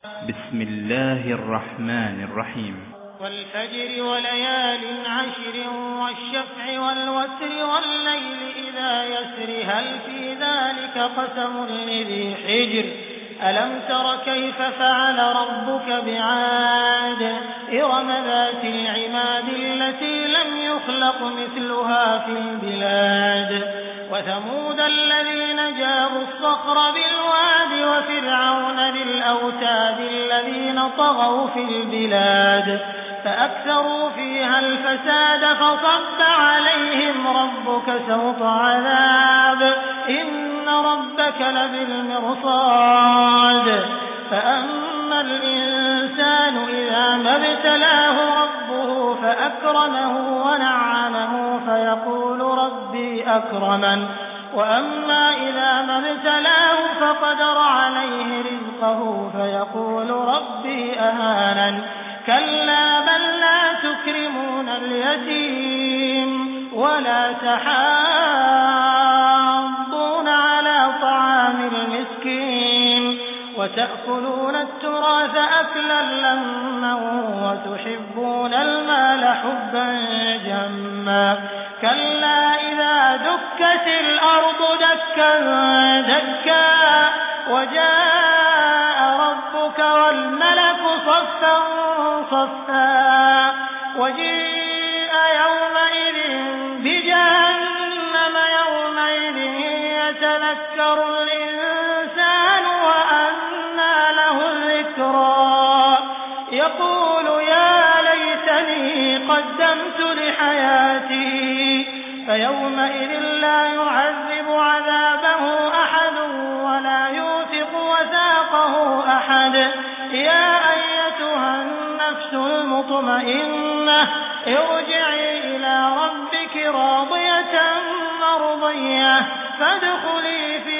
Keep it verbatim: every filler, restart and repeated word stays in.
بسم الله الرحمن الرحيم. والفجر وليال عشر والشفع والوتر والليل إذا يسر هل في ذلك قسم لذي حجر ألم تر كيف فعل ربك بعاد إرم ذات العماد التي لم يخلق مثلها في البلاد وثمود الذين جابوا الصخر بالواد وفرعون ذي الأوتاد الذين طغوا في البلاد فأكثروا فيها الفساد فصب عليهم ربك سوط عذاب إن ربك لبالمرصاد فأما الإنسان إذا ما ابتلاه ربه فأكرمه ونعمه فيقول ربي أكرمن وأما إذا ما ابتلاه فقدر عليه رزقه فيقول ربي أهانن كلا بل لا تكرمون اليتيم ولا تحاضون على طعام المسكين وتأكلون التراث أكلا لما وتحبون المال حبا جما كلا إذا دكت الأرض دكا دكا وجاء ربك والملك صفا صفا وجيء يومئذ بجهنم يومئذ يتذكر الإنسان وأنى له الذكرى يقول يا ليتني قدمت لحياتي فيومئذ لا يعذب عذابه أحد ولا يوثق وثاقه أحد يا أيتها النفس المطمئنة ارجعي إلى ربك راضية مرضية فادخلي في